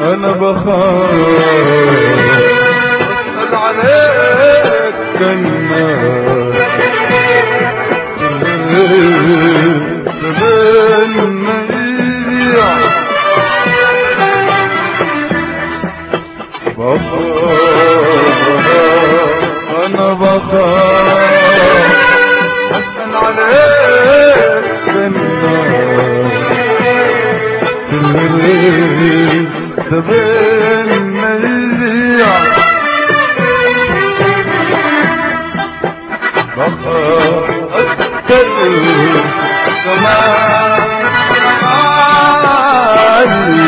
انا بخاف اسأل عليك كالناس انا بخاف اسأل عليك كالناس الليل تبين ميزيع بخاف أستر كمالي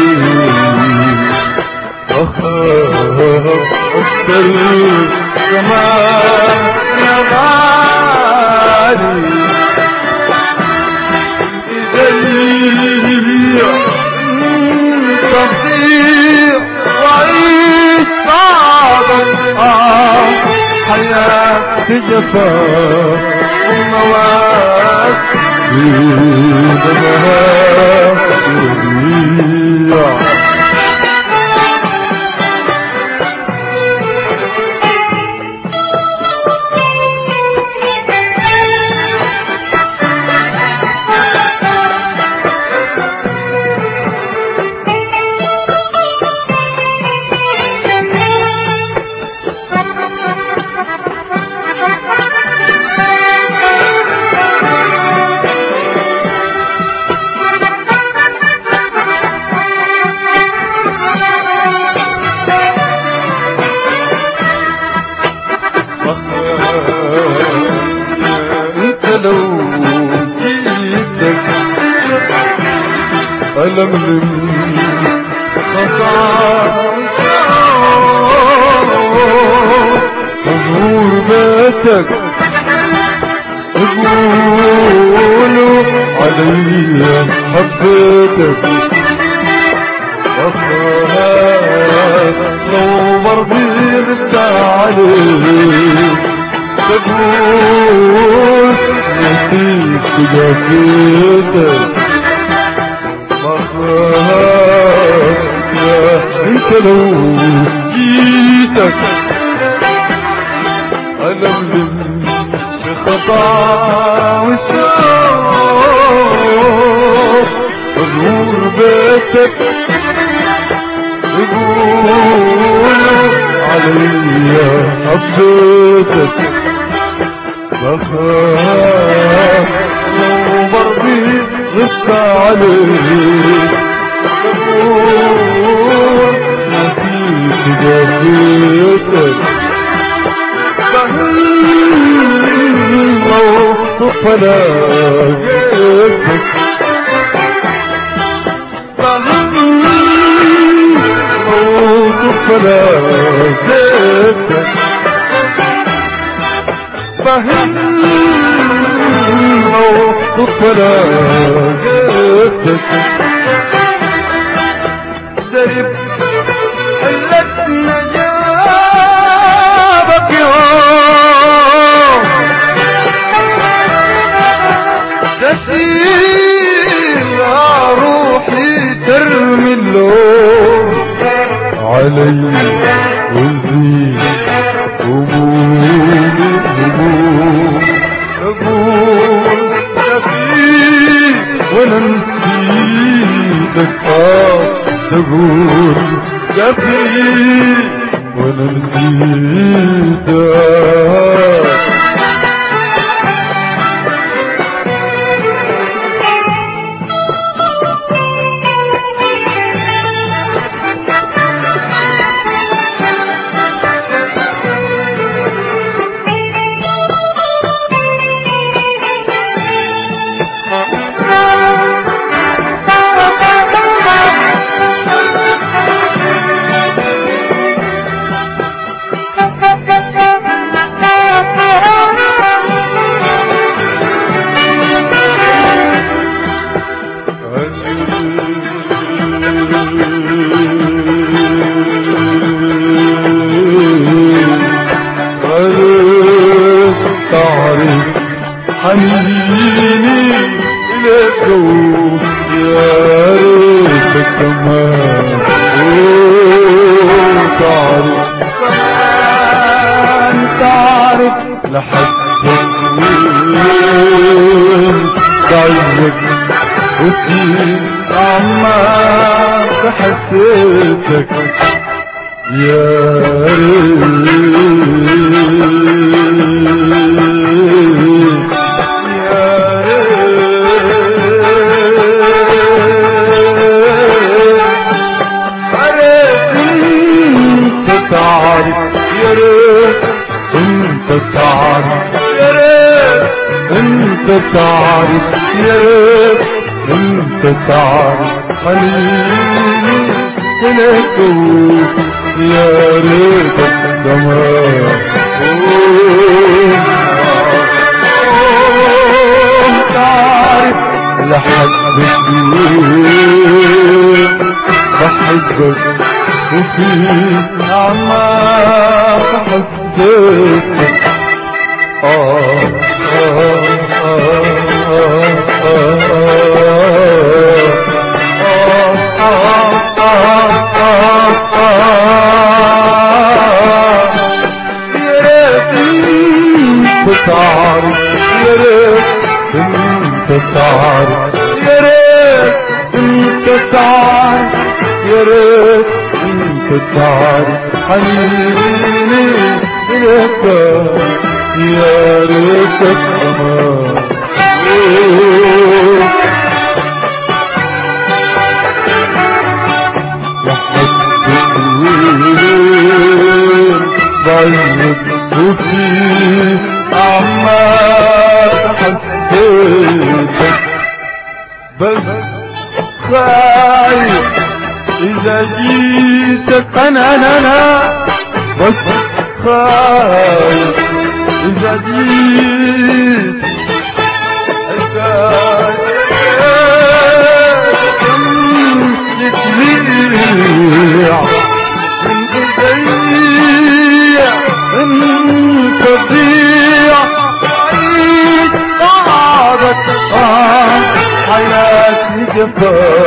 بخاف أستر كمالي يا غالي تضيع وعيش صعبا حياتي جفاف ومواد في دمها تضيع ألملم حضور بيتك قولوا علي حبيتك أخاف لو برضي ردت عليك تقول نسيت جفيتك يا انت لو جيتك ألملم بخطا والشوق حضور بيتك يقول علي حبيتك بخاف لو برضي غبت عليك تقول نسيت جفيتك موقف لاقيتك موقف لاقيتك موقف لاقيتك درب حلت نجابك يوم تسير يا روحي ترمي اللوم علي وزيد همومي تقول نسيت وانا نسيتك تقول جفيت وانا نسيتك ريتك يا انت تعرف يا ريت انت تعرف حنيني هناك يا ريتك كمان تعرف لحد الدين بحبك وفيك عمال حسيتك تعرف يا ريت انت تعرف يا ريت انت تعرف يا ريت انت تعرف حنيني لك يا ريتك كمان يا حبيبي ضيق وفيه عمال حسيتك بس خايف إذا جيتك أنا بس خايف إذا جيت تضيع من إيديا انت تضيع عيد بعدك حياتي جفاك